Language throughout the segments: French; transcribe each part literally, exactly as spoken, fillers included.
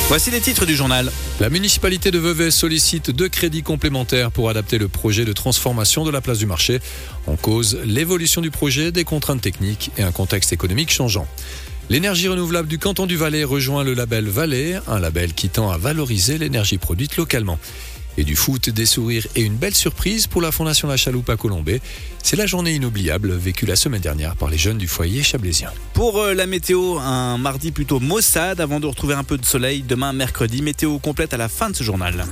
Voici les titres du journal. La municipalité de Vevey sollicite deux crédits complémentaires pour adapter le projet de transformation de la place du marché. En cause, l'évolution du projet, des contraintes techniques et un contexte économique changeant. L'énergie renouvelable du canton du Valais rejoint le label Valais, un label qui tend à valoriser l'énergie produite localement. Et du foot, des sourires et une belle surprise pour la Fondation La Chaloupe à Colombey. C'est la journée inoubliable vécue la semaine dernière par les jeunes du foyer chablaisien. Pour euh, la météo, un mardi plutôt maussade avant de retrouver un peu de soleil demain mercredi. Météo complète à la fin de ce journal.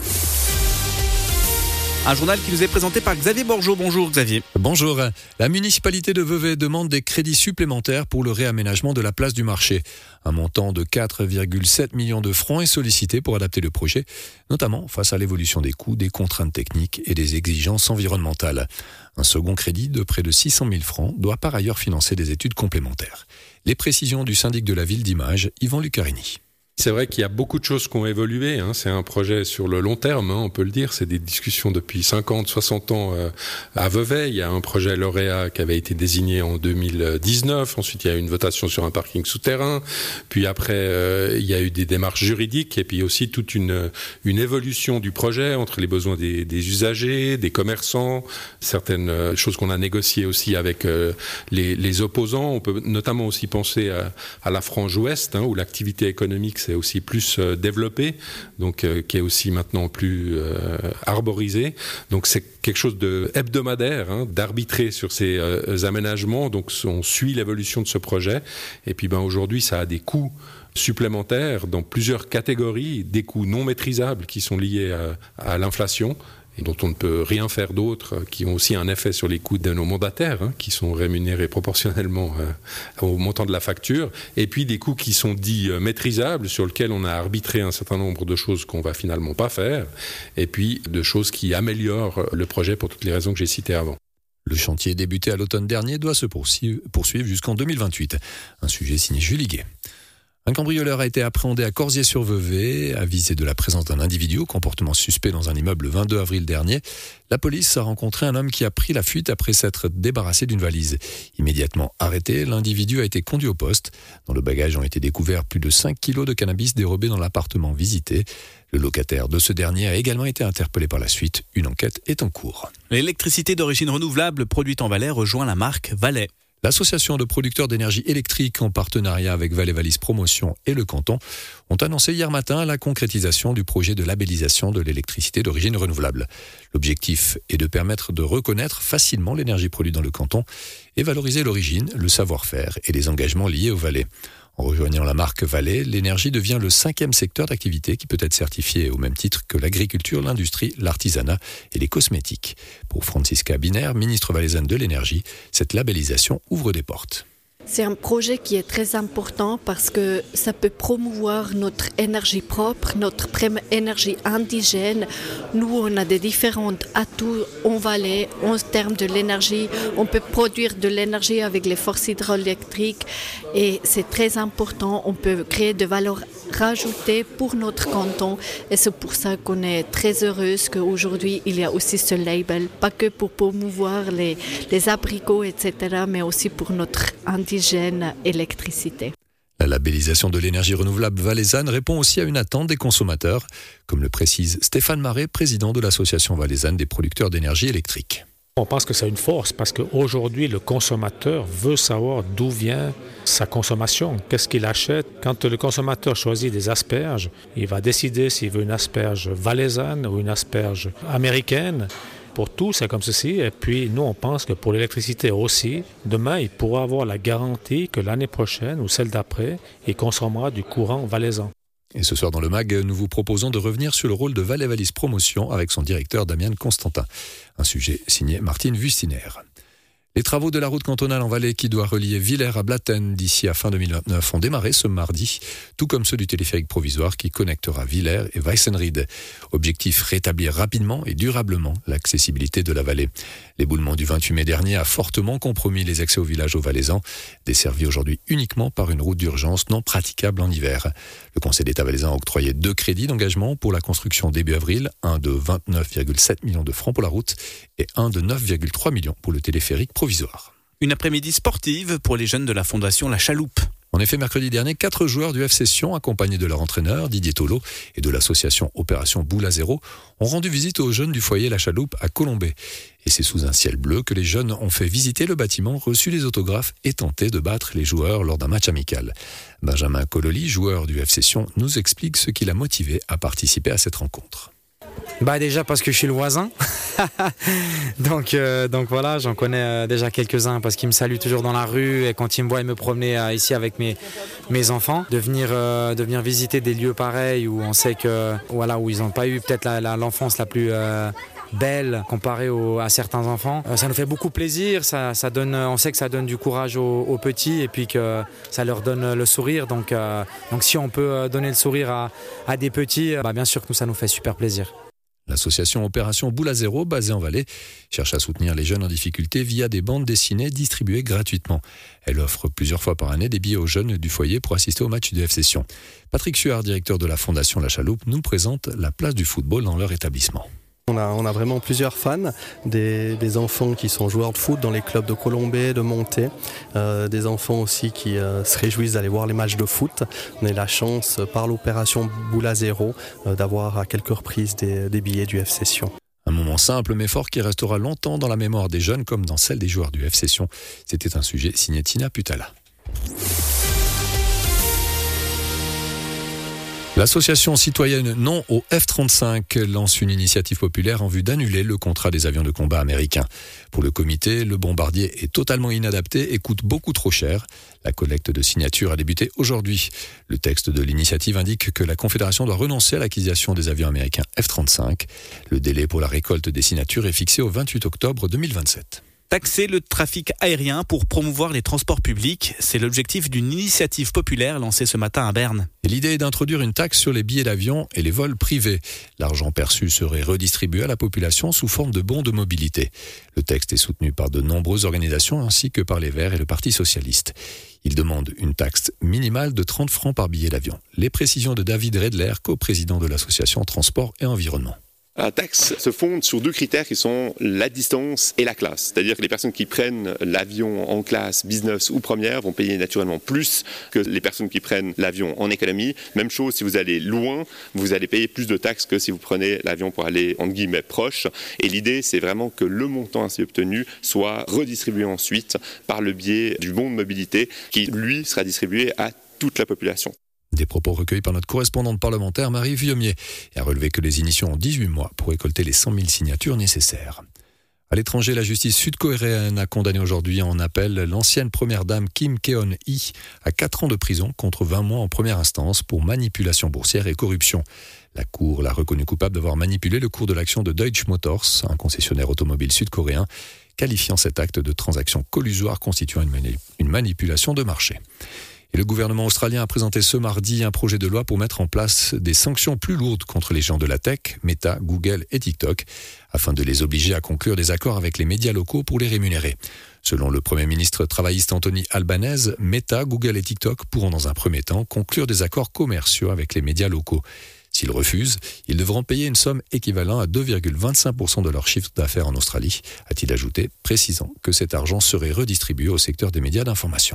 Un journal qui nous est présenté par Xavier Borgeaud. Bonjour Xavier. Bonjour. La municipalité de Vevey demande des crédits supplémentaires pour le réaménagement de la place du marché. Un montant de quatre virgule sept millions de francs est sollicité pour adapter le projet, notamment face à l'évolution des coûts, des contraintes techniques et des exigences environnementales. Un second crédit de près de six cent mille francs doit par ailleurs financer des études complémentaires. Les précisions du syndic de la ville d'Image, Yvan Lucarini. C'est vrai qu'il y a beaucoup de choses qui ont évolué. Hein. C'est un projet sur le long terme, hein, on peut le dire. C'est des discussions depuis cinquante, soixante ans euh, à Vevey. Il y a un projet lauréat qui avait été désigné en deux mille dix-neuf. Ensuite, il y a eu une votation sur un parking souterrain. Puis après, euh, il y a eu des démarches juridiques et puis aussi toute une, une évolution du projet entre les besoins des, des usagers, des commerçants, certaines choses qu'on a négociées aussi avec euh, les, les opposants. On peut notamment aussi penser à, à la frange ouest, hein, où l'activité économique c'est aussi plus euh, développé, donc euh, qui est aussi maintenant plus euh, arborisé. Donc c'est quelque chose de hebdomadaire, hein, d'arbitrer sur ces euh, aménagements. Donc on suit l'évolution de ce projet. Et puis ben aujourd'hui, ça a des coûts supplémentaires dans plusieurs catégories, des coûts non maîtrisables qui sont liés à, à l'inflation, et dont on ne peut rien faire d'autre, qui ont aussi un effet sur les coûts de nos mandataires, hein, qui sont rémunérés proportionnellement euh, au montant de la facture, et puis des coûts qui sont dits euh, maîtrisables, sur lesquels on a arbitré un certain nombre de choses qu'on va finalement pas faire, et puis de choses qui améliorent le projet pour toutes les raisons que j'ai citées avant. Le chantier débuté à l'automne dernier doit se poursuivre jusqu'en deux mille vingt-huit. Un sujet signé Julie Guet. Un cambrioleur a été appréhendé à Corzier-sur-Vevey, avisé de la présence d'un individu au comportement suspect dans un immeuble le vingt-deux avril dernier. La police a rencontré un homme qui a pris la fuite après s'être débarrassé d'une valise. Immédiatement arrêté, l'individu a été conduit au poste. Dans le bagage ont été découverts plus de cinq kilos de cannabis dérobés dans l'appartement visité. Le locataire de ce dernier a également été interpellé par la suite. Une enquête est en cours. L'électricité d'origine renouvelable produite en Valais rejoint la marque Valais. L'association de producteurs d'énergie électrique en partenariat avec Valais Valise Promotion et le canton ont annoncé hier matin la concrétisation du projet de labellisation de l'électricité d'origine renouvelable. L'objectif est de permettre de reconnaître facilement l'énergie produite dans le canton et valoriser l'origine, le savoir-faire et les engagements liés au Valais. En rejoignant la marque Valais, l'énergie devient le cinquième secteur d'activité qui peut être certifié au même titre que l'agriculture, l'industrie, l'artisanat et les cosmétiques. Pour Francisca Binaire, ministre valaisanne de l'énergie, cette labellisation ouvre des portes. C'est un projet qui est très important parce que ça peut promouvoir notre énergie propre, notre énergie indigène. Nous, on a des différents atouts en Valais en termes de l'énergie. On peut produire de l'énergie avec les forces hydroélectriques et c'est très important. On peut créer de valeur rajoutée pour notre canton et c'est pour ça qu'on est très heureuse qu'aujourd'hui il y a aussi ce label, pas que pour promouvoir les, les abricots, et cetera, mais aussi pour notre indigène électricité. La labellisation de l'énergie renouvelable valaisanne répond aussi à une attente des consommateurs, comme le précise Stéphane Marais, président de l'association valaisanne des producteurs d'énergie électrique. On pense que c'est une force parce qu'aujourd'hui, le consommateur veut savoir d'où vient sa consommation, qu'est-ce qu'il achète. Quand le consommateur choisit des asperges, il va décider s'il veut une asperge valaisanne ou une asperge américaine. Pour tout, c'est comme ceci. Et puis, nous, on pense que pour l'électricité aussi, demain, il pourra avoir la garantie que l'année prochaine ou celle d'après, il consommera du courant valaisan. Et ce soir dans le MAG, nous vous proposons de revenir sur le rôle de Valais Valise Promotion avec son directeur Damien Constantin. Un sujet signé Martine Wustiner. Les travaux de la route cantonale en Valais qui doit relier Villers à Blatten d'ici à fin deux mille vingt-neuf ont démarré ce mardi, tout comme ceux du téléphérique provisoire qui connectera Villers et Weissenried. Objectif, rétablir rapidement et durablement l'accessibilité de la vallée. L'éboulement du vingt-huit mai dernier a fortement compromis les accès au village aux Valaisans, desservis aujourd'hui uniquement par une route d'urgence non praticable en hiver. Le Conseil d'État valaisan a octroyé deux crédits d'engagement pour la construction début avril, un de vingt-neuf virgule sept millions de francs pour la route et un de neuf virgule trois millions pour le téléphérique provisoire. Une après-midi sportive pour les jeunes de la Fondation La Chaloupe. En En effet, mercredi dernier, quatre joueurs du F C Sion, accompagnés de leur entraîneur Didier Tolo et de l'association Opération Boule à Zéro, ont rendu visite aux jeunes du foyer La Chaloupe à Colombey. Et c'est sous un ciel bleu que les jeunes ont fait visiter le bâtiment, reçu les autographes et tenté de battre les joueurs lors d'un match amical. Benjamin Cololi, joueur du F C Sion, nous explique ce qui l'a motivé à participer à cette rencontre. Bah déjà parce que je suis le voisin, donc, euh, donc voilà, j'en connais euh, déjà quelques-uns parce qu'ils me saluent toujours dans la rue et quand ils me voient me promener euh, ici avec mes, mes enfants, de venir, euh, de venir visiter des lieux pareils où on sait que voilà, où ils n'ont pas eu peut-être la, la, l'enfance la plus euh, belle comparée au, à certains enfants. Euh, ça nous fait beaucoup plaisir, ça, ça donne, on sait que ça donne du courage aux, aux petits et puis que ça leur donne le sourire. Donc, euh, donc si on peut donner le sourire à, à des petits, bah bien sûr que nous, ça nous fait super plaisir. L'association Opération Boule à Zéro, basée en Valais, cherche à soutenir les jeunes en difficulté via des bandes dessinées distribuées gratuitement. Elle offre plusieurs fois par année des billets aux jeunes du foyer pour assister au match du F C Sion. Patrick Suard, directeur de la Fondation La Chaloupe, nous présente la place du football dans leur établissement. On a, on a vraiment plusieurs fans, des, des enfants qui sont joueurs de foot dans les clubs de Colombey, de Monté, euh, des enfants aussi qui euh, se réjouissent d'aller voir les matchs de foot. On a eu la chance, par l'opération Boule à Zéro, euh, d'avoir à quelques reprises des, des billets du F C Sion. Un moment simple mais fort qui restera longtemps dans la mémoire des jeunes comme dans celle des joueurs du F C Sion. C'était un sujet signé Tina Putala. L'association citoyenne Non au F trente-cinq lance une initiative populaire en vue d'annuler le contrat des avions de combat américains. Pour le comité, le bombardier est totalement inadapté et coûte beaucoup trop cher. La collecte de signatures a débuté aujourd'hui. Le texte de l'initiative indique que la Confédération doit renoncer à l'acquisition des avions américains F trente-cinq. Le délai pour la récolte des signatures est fixé au vingt-huit octobre deux mille vingt-sept. Taxer le trafic aérien pour promouvoir les transports publics, c'est l'objectif d'une initiative populaire lancée ce matin à Berne. Et l'idée est d'introduire une taxe sur les billets d'avion et les vols privés. L'argent perçu serait redistribué à la population sous forme de bons de mobilité. Le texte est soutenu par de nombreuses organisations ainsi que par les Verts et le Parti socialiste. Il demande une taxe minimale de trente francs par billet d'avion. Les précisions de David Redler, coprésident de l'association Transport et Environnement. La taxe se fonde sur deux critères qui sont la distance et la classe. C'est-à-dire que les personnes qui prennent l'avion en classe business ou première vont payer naturellement plus que les personnes qui prennent l'avion en économie. Même chose, si vous allez loin, vous allez payer plus de taxes que si vous prenez l'avion pour aller, entre guillemets, proche. Et l'idée, c'est vraiment que le montant ainsi obtenu soit redistribué ensuite par le biais du bon de mobilité qui, lui, sera distribué à toute la population. Des propos recueillis par notre correspondante parlementaire Marie Vieumier et a relevé que les initiés ont dix-huit mois pour récolter les cent mille signatures nécessaires. À l'étranger, la justice sud-coréenne a condamné aujourd'hui en appel l'ancienne première dame Kim Keon-hee à quatre ans de prison contre vingt mois en première instance pour manipulation boursière et corruption. La Cour l'a reconnue coupable d'avoir manipulé le cours de l'action de Deutsche Motors, un concessionnaire automobile sud-coréen, qualifiant cet acte de transaction collusoire constituant une, mani- une manipulation de marché. Et le gouvernement australien a présenté ce mardi un projet de loi pour mettre en place des sanctions plus lourdes contre les géants de la tech, Meta, Google et TikTok, afin de les obliger à conclure des accords avec les médias locaux pour les rémunérer. Selon le Premier ministre travailliste Anthony Albanese, Meta, Google et TikTok pourront dans un premier temps conclure des accords commerciaux avec les médias locaux. S'ils refusent, ils devront payer une somme équivalente à deux virgule vingt-cinq pour cent de leur chiffre d'affaires en Australie, a-t-il ajouté, précisant que cet argent serait redistribué au secteur des médias d'information.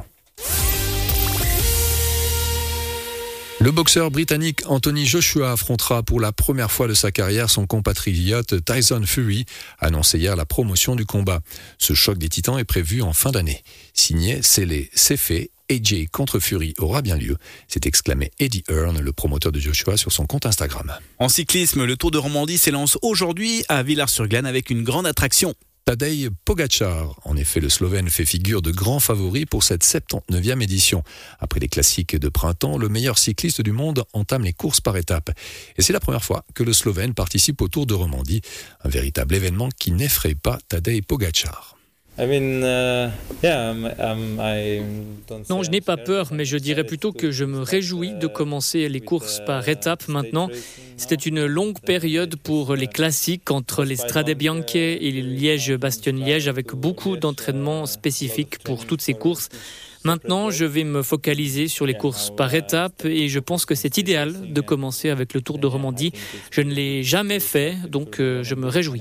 Le boxeur britannique Anthony Joshua affrontera pour la première fois de sa carrière son compatriote Tyson Fury, annoncé hier la promotion du combat. Ce choc des titans est prévu en fin d'année. Signé, scellé, c'est fait, A J contre Fury aura bien lieu, s'est exclamé Eddie Hearn, le promoteur de Joshua, sur son compte Instagram. En cyclisme, le Tour de Romandie s'élance aujourd'hui à Villars-sur-Glâne avec une grande attraction. Tadej Pogačar, en effet le Slovène fait figure de grand favori pour cette soixante-dix-neuvième édition. Après les classiques de printemps, le meilleur cycliste du monde entame les courses par étapes. Et c'est la première fois que le Slovène participe au Tour de Romandie, un véritable événement qui n'effraie pas Tadej Pogačar. I mean, uh, yeah, um, um, I don't non, je n'ai pas peur, mais je dirais plutôt que je me réjouis de commencer les courses par étapes maintenant. C'était une longue période pour les classiques entre les Strade Bianche et Liège-Bastogne-Liège avec beaucoup d'entraînements spécifiques pour toutes ces courses. Maintenant, je vais me focaliser sur les courses par étapes et je pense que c'est idéal de commencer avec le Tour de Romandie. Je ne l'ai jamais fait, donc euh, je me réjouis.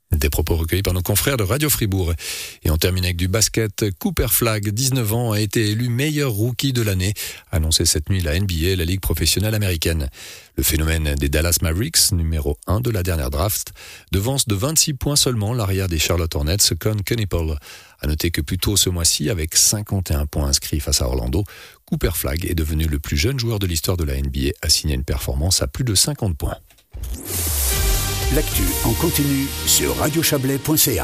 Des propos recueillis par nos confrères de Radio Fribourg. Et on termine avec du basket. Cooper Flagg, dix-neuf ans, a été élu meilleur rookie de l'année, annoncé cette nuit la N B A, la Ligue professionnelle américaine. Le phénomène des Dallas Mavericks, numéro un de la dernière draft, devance de vingt-six points seulement l'arrière des Charlotte Hornets, Con Knueppel. À noter que plus tôt ce mois-ci, avec cinquante et un points inscrits face à Orlando, Cooper Flagg est devenu le plus jeune joueur de l'histoire de la N B A à signer une performance à plus de cinquante points. L'actu en continu sur radio chablais point c a.